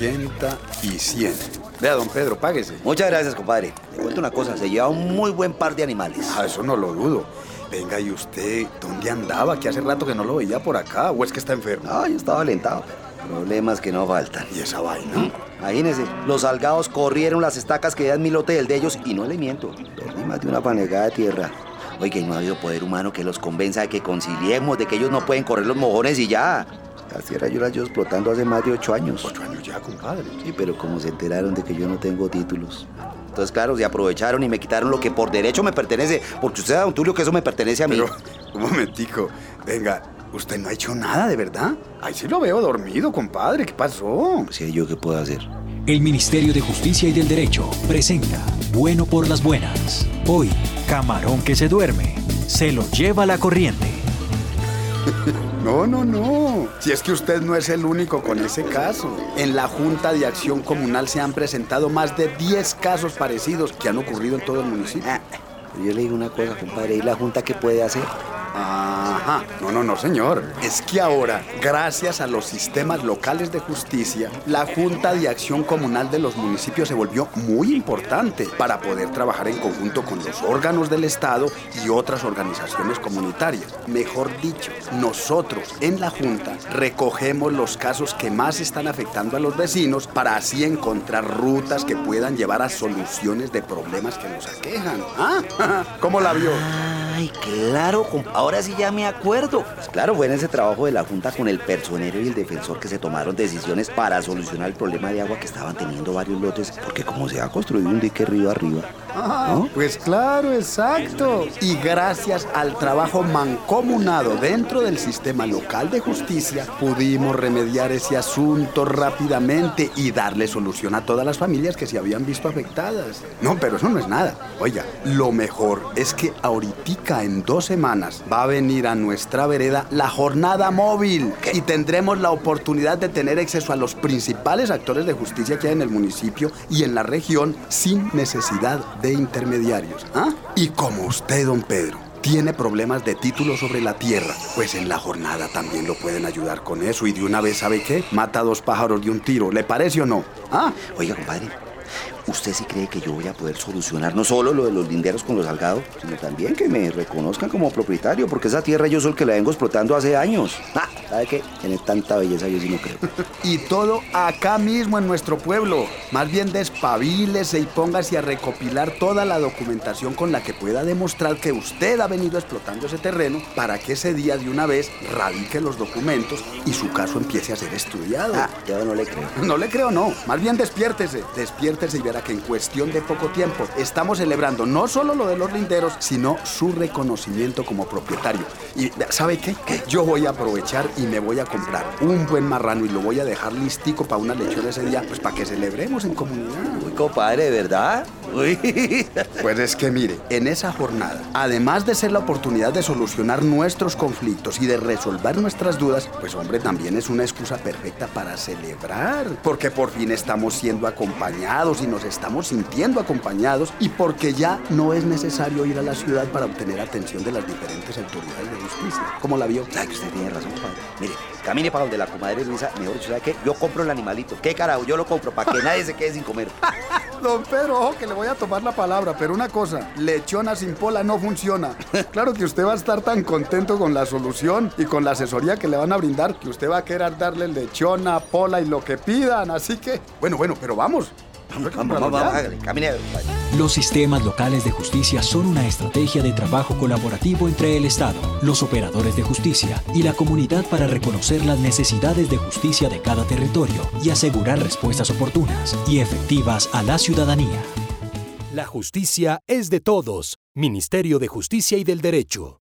80 y 100. Vea, don Pedro, páguese. Muchas gracias, compadre. Le cuento una cosa, se lleva un muy buen par de animales. Ah, eso no lo dudo. Venga, ¿y usted dónde andaba? Que hace rato que no lo veía por acá. ¿O es que está enfermo? No, yo estaba alentado. Problemas que no faltan. ¿Y esa vaina? Imagínense, los salgados corrieron las estacas que dan 1000 lotes del de ellos y no le miento. Perdí más de una panegada de tierra. Oiga, y no ha habido poder humano que los convenza de que conciliemos, de que ellos no pueden correr los mojones y ya. Las tierras yo las llevo explotando hace más de 8 años. 8 años ya, compadre. Sí, pero como se enteraron de que yo no tengo títulos. Entonces, claro, se aprovecharon y me quitaron lo que por derecho me pertenece. Porque usted sabe, don Tulio, que eso me pertenece a mí. Pero, un momentico. Venga, ¿usted no ha hecho nada, de verdad? Ahí sí lo veo dormido, compadre. ¿Qué pasó? Sí, ¿yo qué puedo hacer? El Ministerio de Justicia y del Derecho presenta Bueno por las Buenas. Hoy, camarón que se duerme, se lo lleva la corriente. No. Si es que usted no es el único con ese caso. En la Junta de Acción Comunal se han presentado más de 10 casos parecidos que han ocurrido en todo el municipio. Yo le digo una cosa, compadre. ¿Y la Junta qué puede hacer? Ajá. No, señor. Es que ahora, gracias a los sistemas locales de justicia, la Junta de Acción Comunal de los municipios se volvió muy importante para poder trabajar en conjunto con los órganos del Estado y otras organizaciones comunitarias. Mejor dicho, nosotros en la Junta recogemos los casos que más están afectando a los vecinos para así encontrar rutas que puedan llevar a soluciones de problemas que nos aquejan. ¿Ah? ¿Cómo la vio? Ay, claro, ahora sí ya me acuerdo. Pues claro, fue en ese trabajo de la Junta con el personero y el defensor que se tomaron decisiones para solucionar el problema de agua que estaban teniendo varios lotes, porque como se ha construido un dique río arriba, ¿no? Pues claro, exacto. Y gracias al trabajo mancomunado dentro del sistema local de justicia, pudimos remediar ese asunto rápidamente y darle solución a todas las familias que se habían visto afectadas. No, pero eso no es nada. Oiga, lo mejor es que ahoritica en 2 semanas va a venir a nuestra vereda la jornada móvil. ¿Qué? Y tendremos la oportunidad de tener acceso a los principales actores de justicia que hay en el municipio y en la región sin necesidad de intermediarios. Y como usted, don Pedro, tiene problemas de título sobre la tierra, pues en la jornada también lo pueden ayudar con eso. Y de una vez, ¿sabe qué? Mata 2 pájaros de un tiro. ¿Le parece o no? Oiga, compadre, ¿usted sí cree que yo voy a poder solucionar no solo lo de los linderos con los salgados, sino también que me reconozcan como propietario? Porque esa tierra yo soy el que la vengo explotando hace años. ¿Sabe qué? Tiene tanta belleza, yo sí no creo. Y todo acá mismo en nuestro pueblo. Más bien despabilese y póngase a recopilar toda la documentación con la que pueda demostrar que usted ha venido explotando ese terreno para que ese día de una vez radique los documentos y su caso empiece a ser estudiado. Yo no le creo. No le creo, no. Más bien despiértese y verá que en cuestión de poco tiempo estamos celebrando no solo lo de los linderos, sino su reconocimiento como propietario. Y ¿sabe qué? Yo voy a aprovechar y me voy a comprar un buen marrano y lo voy a dejar listico para una lechona ese día, pues para que celebremos en comunidad. Uy, compadre, ¿de verdad? Uy. Pues es que mire, en esa jornada, además de ser la oportunidad de solucionar nuestros conflictos y de resolver nuestras dudas, pues hombre, también es una excusa perfecta para celebrar, porque por fin estamos siendo acompañados y nos estamos sintiendo acompañados y porque ya no es necesario ir a la ciudad para obtener atención de las diferentes autoridades de justicia. ¿Cómo la vio? Ay, usted tiene razón, padre. Mire, camine para donde la comadre Luisa, mejor dicho, ¿sabe qué? Yo compro el animalito. ¿Qué carajo? Yo lo compro para que nadie se quede sin comer. Don Pedro, ojo que le voy a tomar la palabra, pero una cosa, lechona sin pola no funciona. Claro que usted va a estar tan contento con la solución y con la asesoría que le van a brindar que usted va a querer darle lechona, pola y lo que pidan, así que... Bueno, pero vamos. Vamos, hágale, camine. Los sistemas locales de justicia son una estrategia de trabajo colaborativo entre el Estado, los operadores de justicia y la comunidad para reconocer las necesidades de justicia de cada territorio y asegurar respuestas oportunas y efectivas a la ciudadanía. La justicia es de todos. Ministerio de Justicia y del Derecho.